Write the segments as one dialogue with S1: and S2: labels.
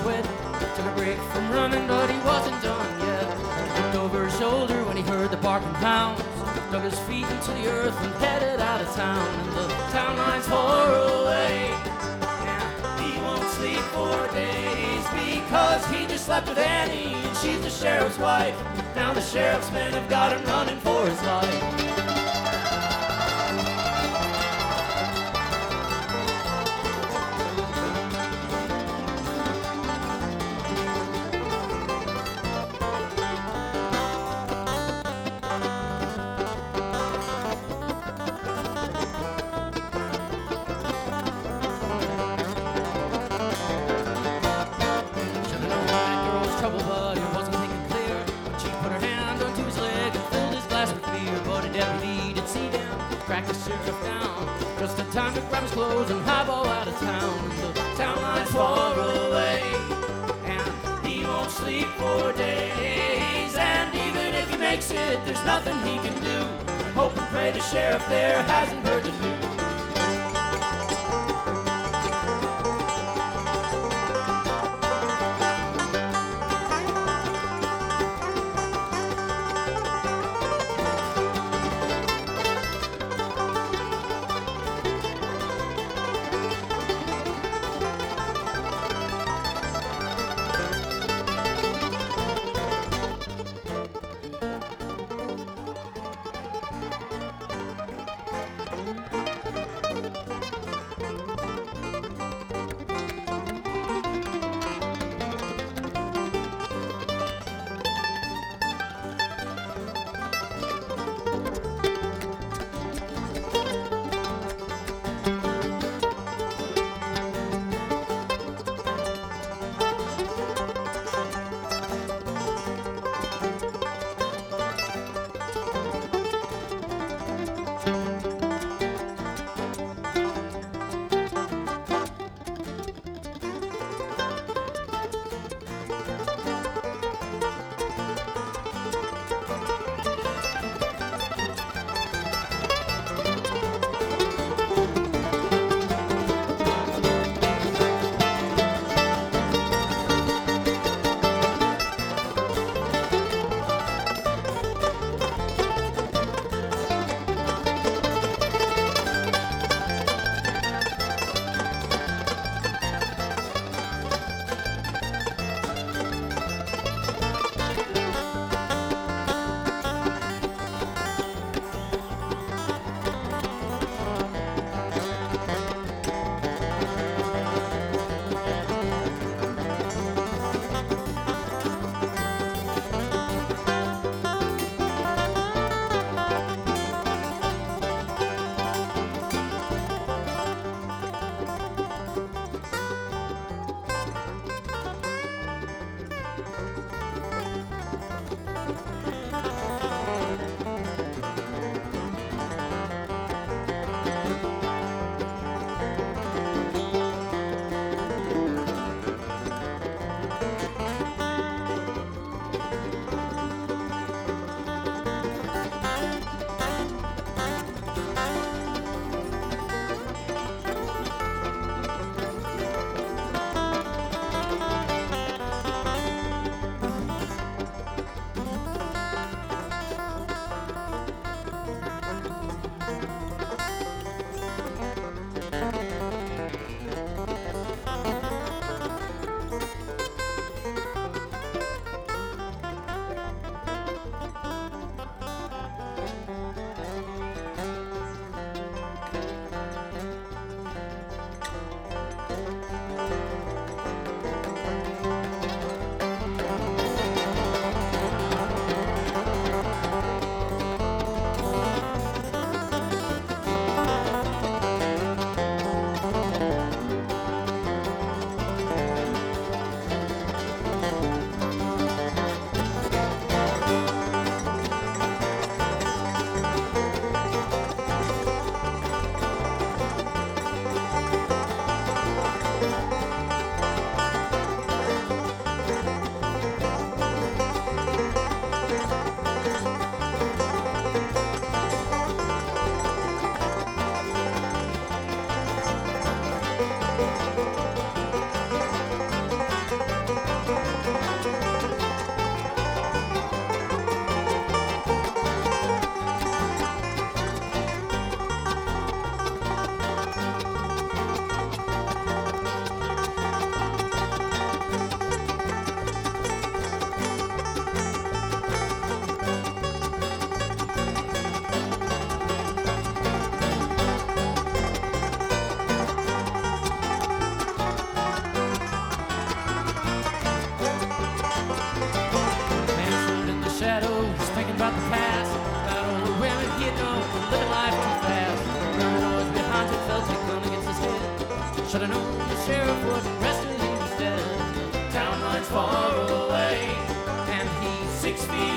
S1: sweat. Took a break from running, but he wasn't done yet. Looked over his shoulder when he heard the barking hounds. Dug his feet into the earth and headed out of town. And the town line's far away. And he won't sleep for days because he just slept with Annie, and she's the sheriff's wife. Now the sheriff's men have got him running for his life. Trouble, but he wasn't thinking clear when she put her hand onto his leg and filled his glass with beer. But a deputy did see them, cracked the sheriff down, just in time to grab his clothes and highball out of town. And the town line's far away, and he won't sleep for days. And even if he makes it, there's nothing he can do. Hope and pray the sheriff there hasn't heard the news.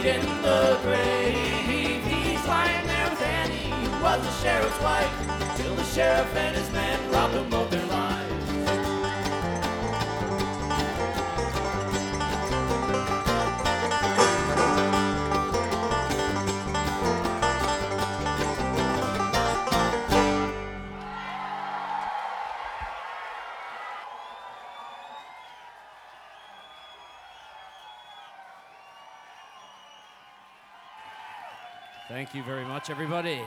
S1: in the grave. He's lying there with Annie, who was the sheriff's wife, till the sheriff and his men robbed him of their lives. Thank you very much, everybody.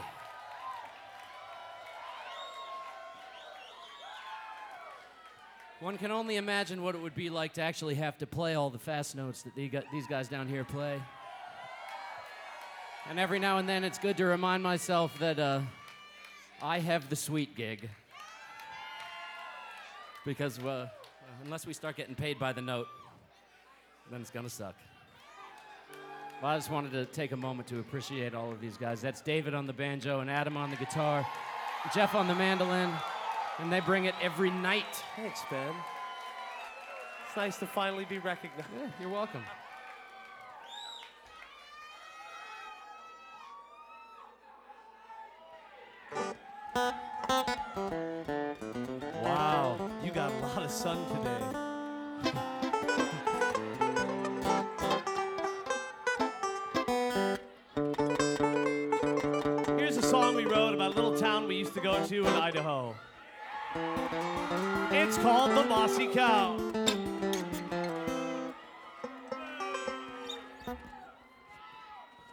S1: One can only imagine what it would be like to actually have to play all the fast notes that these guys down here play. And every now and then it's good to remind myself that I have the sweet gig. Because unless we start getting paid by the note, then it's gonna suck. Well, I just wanted to take a moment to appreciate all of these guys. That's David on the banjo and Adam on the guitar, Jeff on the mandolin, and they bring it every night.
S2: Thanks, Ben. It's nice to finally be recognized.
S1: Yeah, you're welcome.
S2: Wow, you got a lot of sun today. Here's a song we wrote about a little town we used to go to in Idaho. It's called The Mossy Cow.